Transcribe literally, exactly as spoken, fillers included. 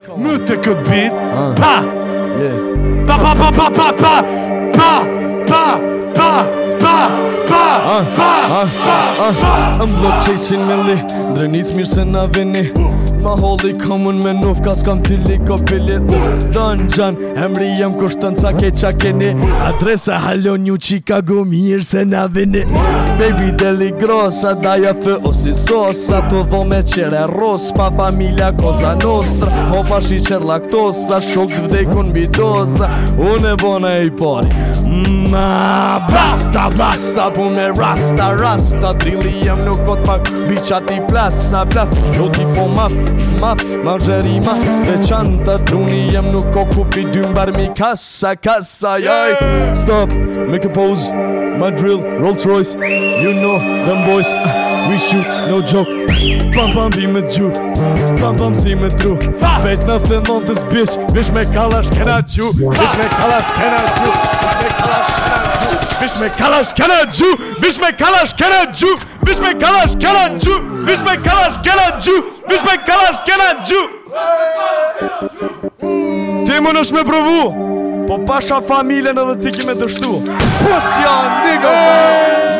Më të këtë bit, pa Pa pa pa pa pa pa Pa Pa Pa Pa Pa Pa Pa Pa I'm block chasing me li Drenis mirë se na vini Ma holli komun me nuf ka s'kam tili ko pili Don Gjan, emri jem kushton ca keqa keni Adresa halo New Chicago mirë se na vini Baby deli grossa, daja fë osi sosa Tu dho me qere ros, pa familja koza nostra Hopa shi qer laktosa, shok vdekun bidosa Unë e bona i pari Ma, basta, basta, pu me rasta, rasta Drilli jem nuk kot pak, biqa ti plasa, plasa Jo ti po maf, maf, margerima Veçanta, druni jem nuk ko kupi dymbar mi kassa, kassa, jaj Stop, make a pose, my drill, Rolls Royce You know them boys, uh, we shoot, no joke Pam pam vi me gju, pam pam si me tru Pejt në fillon të zbish, bish me kalash kena gju Bish me kalash kena gju, bish me kalash kena gju Bish me kalash kena gju, bish me kalash kena gju Bish me kalash kena gju, bish me kalash kena gju Bish me kalash kena gju Ti më nësh me provu Po pasha familjen edhe ti ki me dështu Pusja, nigga